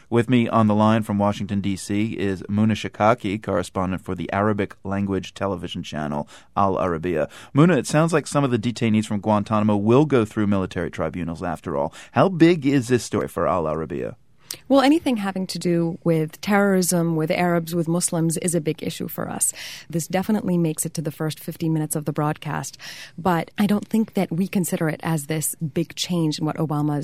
With me on the line from Washington, D.C. is Muna Shikaki, correspondent for the Arabic language television channel Al Arabiya. Muna, it sounds like some of the detainees from Guantanamo will go through military tribunals after all. How big is this story for Al Arabiya? Well, anything having to do with terrorism, with Arabs, with Muslims is a big issue for us. This definitely makes it to the first 15 minutes of the broadcast. But I don't think that we consider it as this big change in what Obama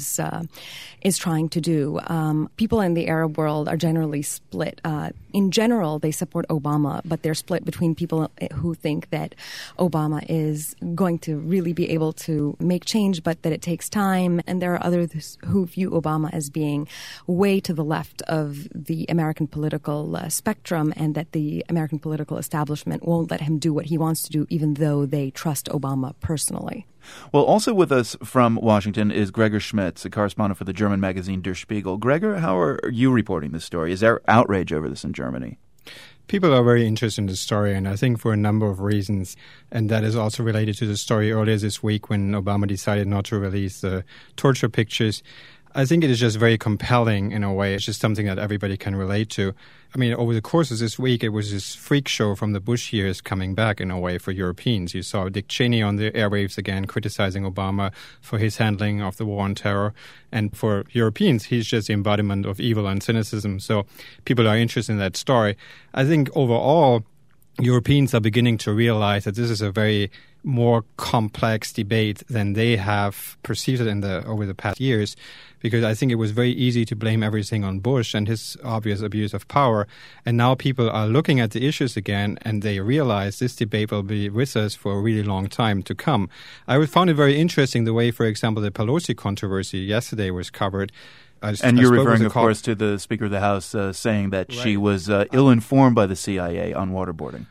is trying to do. People in the Arab world are generally split. In general, they support Obama, but they're split between people who think that Obama is going to really be able to make change, but that it takes time. And there are others who view Obama as being way to the left of the American political spectrum, and that the American political establishment won't let him do what he wants to do, even though they trust Obama personally. Well, also with us from Washington is Gregor Schmitz, a correspondent for the German magazine Der Spiegel. Gregor, how are you reporting this story? Is there outrage over this in Germany? People are very interested in the story, and I think for a number of reasons. And that is also related to the story earlier this week when Obama decided not to release the torture pictures. I think it is just very compelling in a way. It's just something that everybody can relate to. I mean, over the course of this week, it was this freak show from the Bush years coming back in a way for Europeans. You saw Dick Cheney on the airwaves again criticizing Obama for his handling of the war on terror. And for Europeans, he's just the embodiment of evil and cynicism. So people are interested in that story. I think overall, Europeans are beginning to realize that this is a very more complex debate than they have perceived it over the past years, because I think it was very easy to blame everything on Bush and his obvious abuse of power. And now people are looking at the issues again, and they realize this debate will be with us for a really long time to come. I found it very interesting the way, for example, the Pelosi controversy yesterday was covered. And you're referring, of course, to the Speaker of the House saying that she was ill-informed by the CIA on waterboarding.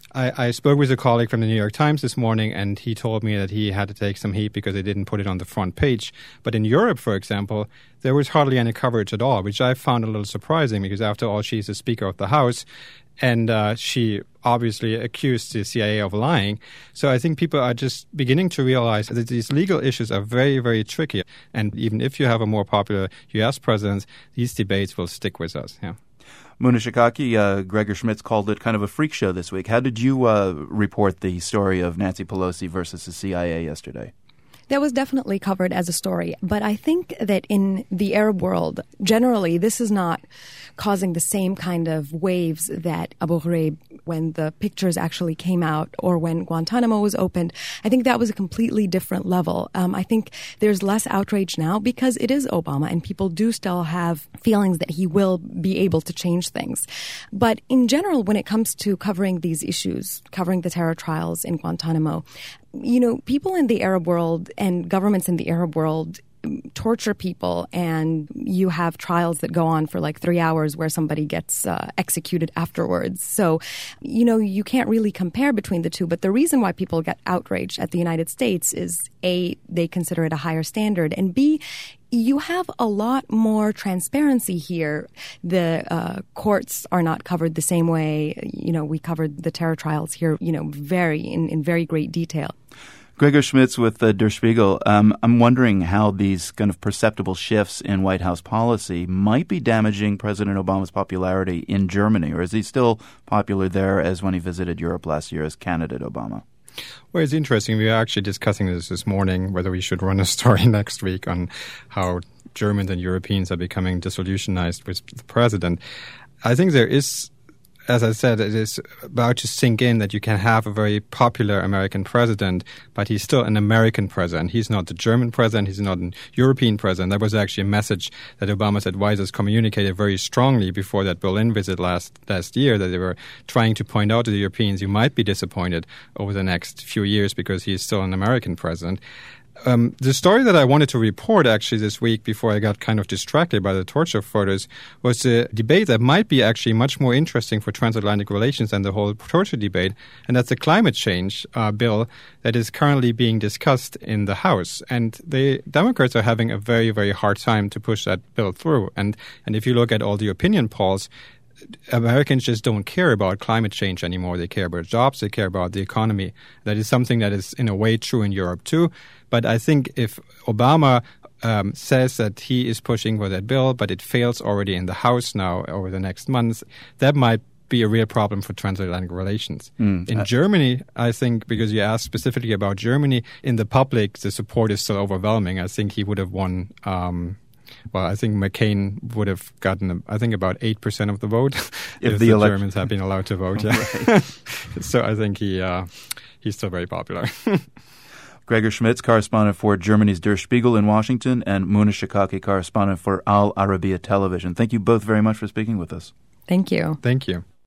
I spoke with a colleague from the New York Times this morning, and he told me that he had to take some heat because they didn't put it on the front page. But in Europe, for example, there was hardly any coverage at all, which I found a little surprising because, after all, she's the Speaker of the House, and she obviously accused the CIA of lying. So I think people are just beginning to realize that these legal issues are very, very tricky. And even if you have a more popular U.S. president, these debates will stick with us. Yeah. Muna Shikaki, Gregor Schmitz called it kind of a freak show this week. How did you report the story of Nancy Pelosi versus the CIA yesterday? That was definitely covered as a story. But I think that in the Arab world, generally, this is not causing the same kind of waves that Abu Ghraib, when the pictures actually came out, or when Guantanamo was opened. I think that was a completely different level. I think there's less outrage now because it is Obama, and people do still have feelings that he will be able to change things. But in general, when it comes to covering these issues, covering the terror trials in Guantanamo, people in the Arab world and governments in the Arab world torture people, and you have trials that go on for like 3 hours where somebody gets executed afterwards. So, you can't really compare between the two. But the reason why people get outraged at the United States is, A, they consider it a higher standard, and B, you have a lot more transparency here. The courts are not covered the same way. We covered the terror trials here, in very great detail. Gregor Schmitz with Der Spiegel. I'm wondering how these kind of perceptible shifts in White House policy might be damaging President Obama's popularity in Germany, or is he still popular there as when he visited Europe last year as candidate Obama? Well, it's interesting. We were actually discussing this morning, whether we should run a story next week on how Germans and Europeans are becoming disillusionized with the president. I think there is, as I said, it is about to sink in that you can have a very popular American president, but he's still an American president. He's not the German president. He's not a European president. That was actually a message that Obama's advisors communicated very strongly before that Berlin visit last year, that they were trying to point out to the Europeans, you might be disappointed over the next few years because he's still an American president. The story that I wanted to report actually this week before I got kind of distracted by the torture photos was a debate that might be actually much more interesting for transatlantic relations than the whole torture debate, and that's the climate change bill that is currently being discussed in the House. And the Democrats are having a very, very hard time to push that bill through. And if you look at all the opinion polls, Americans just don't care about climate change anymore. They care about jobs. They care about the economy. That is something that is in a way true in Europe too. But I think if Obama says that he is pushing for that bill, but it fails already in the House now over the next months, that might be a real problem for transatlantic relations. In Germany, I think, because you asked specifically about Germany, in the public, the support is still overwhelming. I think he would have won. I think McCain would have gotten, I think, about 8% of the vote if the Germans had been allowed to vote. Yeah. Right. So I think he's still very popular. Gregor Schmitz, correspondent for Germany's Der Spiegel in Washington, and Muna Shikaki, correspondent for Al Arabiya Television. Thank you both very much for speaking with us. Thank you. Thank you.